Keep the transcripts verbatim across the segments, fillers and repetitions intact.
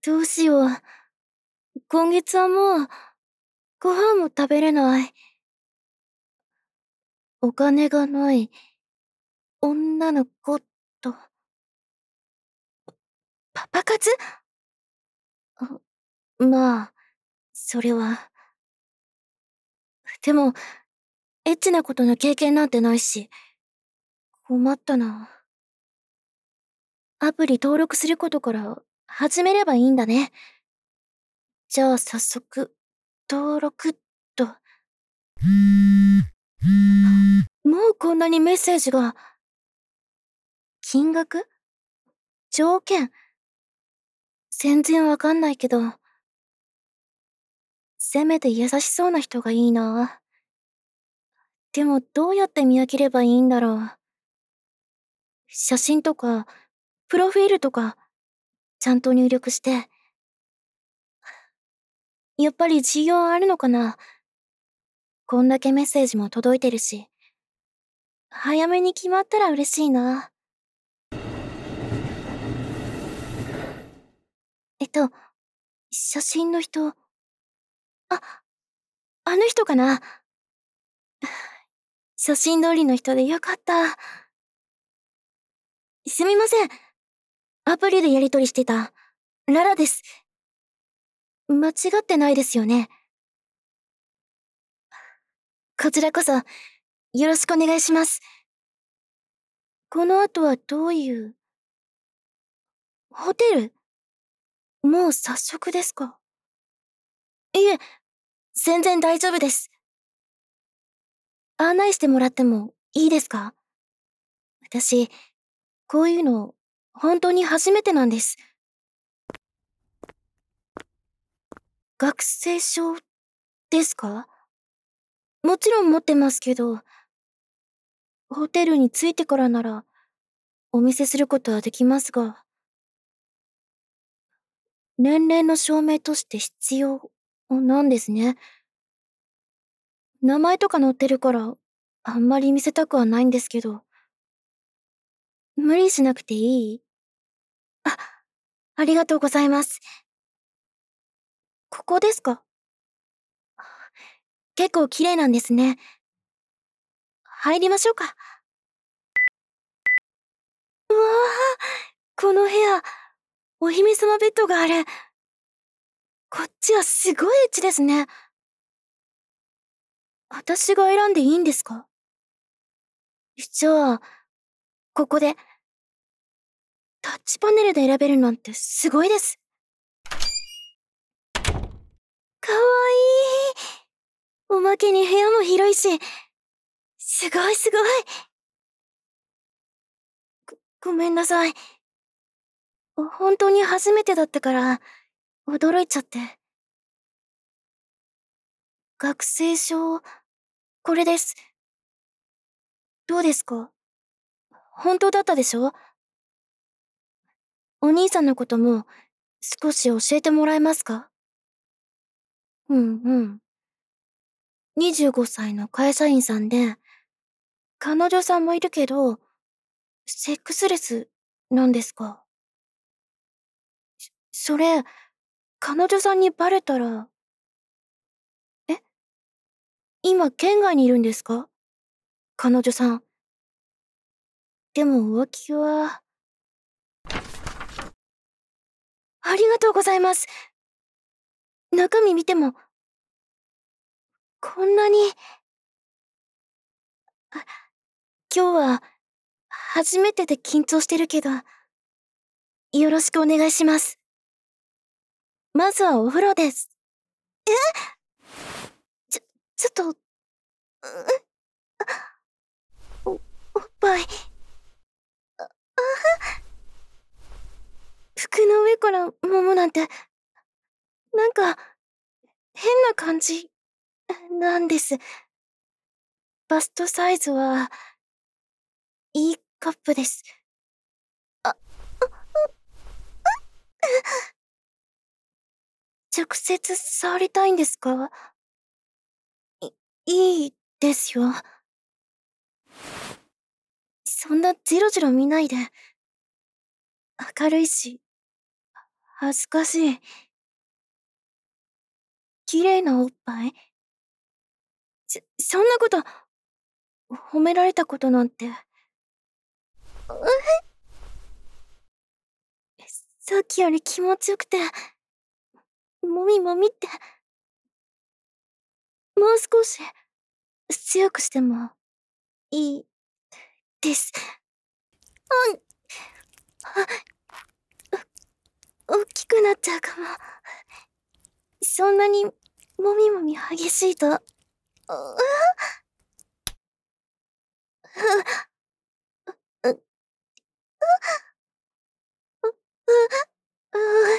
どうしよう。今月はもう、ご飯も食べれない。お金がない、女の子と。パパ活？あ、まあ、それは。でも、エッチなことの経験なんてないし、困ったな。アプリ登録することから始めればいいんだね。じゃあ早速、登録っと。もうこんなにメッセージが。金額？条件？全然わかんないけど、せめて優しそうな人がいいな。でもどうやって見分ければいいんだろう。写真とか、プロフィールとか、ちゃんと入力して。やっぱり需要あるのかな？こんだけメッセージも届いてるし。早めに決まったら嬉しいな。えっと、写真の人。あ、あの人かな？写真通りの人でよかった。すみません。アプリでやりとりしてた、ララです。間違ってないですよね？こちらこそ、よろしくお願いします。この後はどういう。ホテル？もう早速ですか？いえ、全然大丈夫です。案内してもらってもいいですか？私、こういうの、本当に初めてなんです。学生証ですか？もちろん持ってますけど、ホテルに着いてからなら、お見せすることはできますが、年齢の証明として必要なんですね。名前とか載ってるから、あんまり見せたくはないんですけど。無理しなくていい？あ、ありがとうございます。ここですか？結構綺麗なんですね。入りましょうか。うわあ、この部屋、お姫様ベッドがある。こっちはすごいエッチですね。私が選んでいいんですか？じゃあ、ここで。タッチパネルで選べるなんてすごいです。かわいい。おまけに部屋も広いし、すごいすごい。ご、ごめんなさい。本当に初めてだったから、驚いちゃって。学生証、これです。どうですか？本当だったでしょ？お兄さんのことも少し教えてもらえますか？うんうん。にじゅうごさいの会社員さんで、彼女さんもいるけど、セックスレスなんですか？それ、彼女さんにバレたら。え？今県外にいるんですか？彼女さん。でも浮気は。ありがとうございます。中身見ても、こんなに。あ、今日は、初めてで緊張してるけど、よろしくお願いします。まずはお風呂です。え？ちょ、ちょっと、う、お、おっぱい。あ、あ服の上から揉むなんて、なんか、変な感じ、なんです。バストサイズは、E カップです。あ、あ、直接触りたいんですか？い、いいですよ。そんなジロジロ見ないで。明るいし、 恥ずかしい。綺麗なおっぱい？そ、そんなこと、褒められたことなんて。さっきより気持ちよくて、もみもみって。もう少し、強くしても、いい、です。うん。お、大きくなっちゃうかも。そんなに、もみもみ激しいと、ううう、う、う、う、う、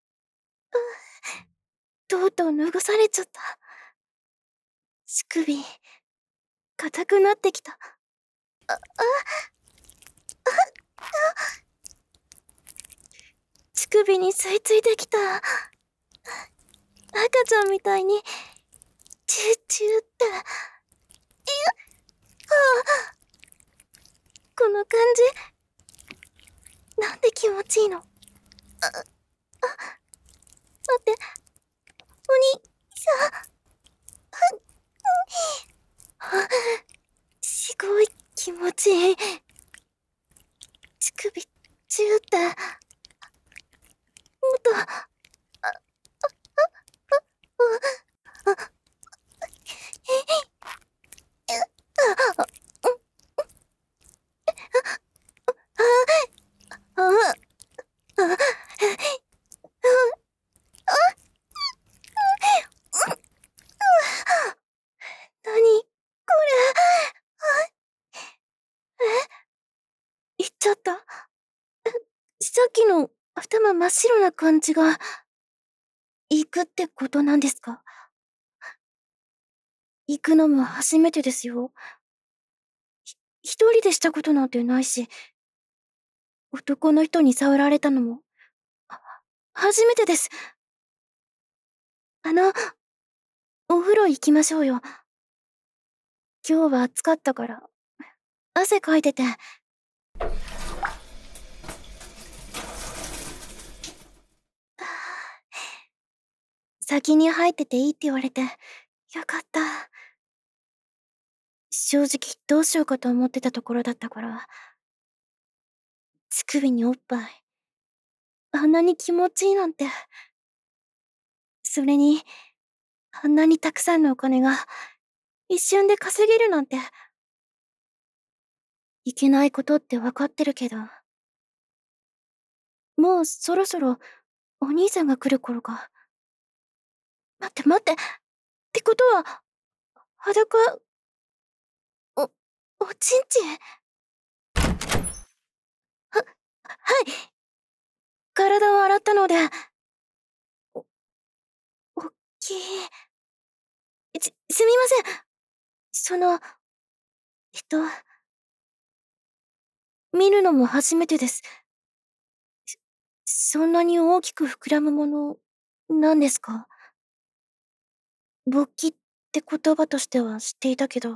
とうとう脱がされちゃった。乳首、硬くなってきた。あ、あ、乳首に吸い付いてきた。赤ちゃんみたいに、チューチューって。いや、ああ、この感じ、なんで気持ちいいの？あ、あ、待って、お兄さん。あ、すごい気持ちいい。乳首、チューって。もっと、あ、あ、あ、あ、あ、えい、え、あ、あ、あ、あ、なに、これ。え、言っちゃった？さっきの頭真っ白な感じが、行くってことなんですか？行くのも初めてですよ。ひ、一人でしたことなんてないし、男の人に触られたのも、は、初めてです。あの、お風呂行きましょうよ。今日は暑かったから、汗かいてて。先に入ってていいって言われて、よかった。正直どうしようかと思ってたところだったから。乳首におっぱい。あんなに気持ちいいなんて。それに、あんなにたくさんのお金が一瞬で稼げるなんて。いけないことってわかってるけど。もうそろそろお兄さんが来る頃か。待って待って。ってことは、裸、お、おちんちん。は、はい。体を洗ったので、お、おっきい。す、すみません。その、えっと、見るのも初めてです。そ、そんなに大きく膨らむもの、なんですか？勃起って言葉としては知っていたけど。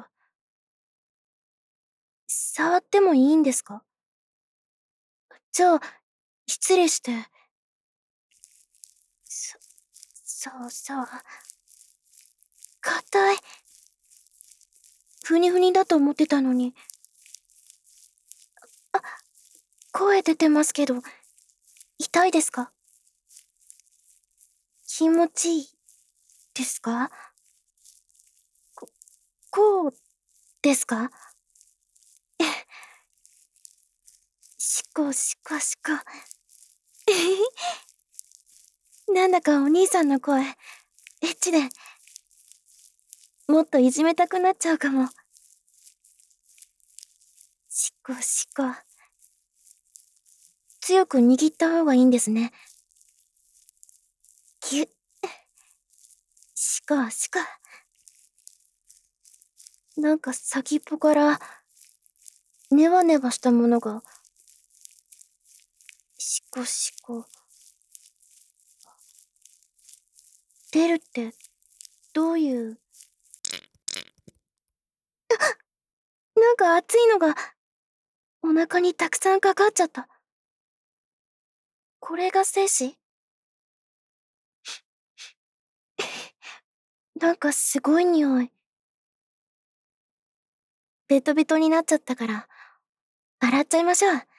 触ってもいいんですか？じゃあ、失礼して。そ、そうそう。硬い。ふにふにだと思ってたのに。あ、声出てますけど、痛いですか？気持ちいいですか？こ、こうですか？え、しこしこしこ。えへへ。なんだかお兄さんの声、エッチで、もっといじめたくなっちゃうかも。しこしこ。強く握った方がいいんですね。ぎゅっ。しこしこ。なんか先っぽから、ネバネバしたものが、しこしこ。出るって、どういう。なんか熱いのが、お腹にたくさんかかっちゃった。これが精子？ なんかすごい匂い。ベトベトになっちゃったから、洗っちゃいましょう。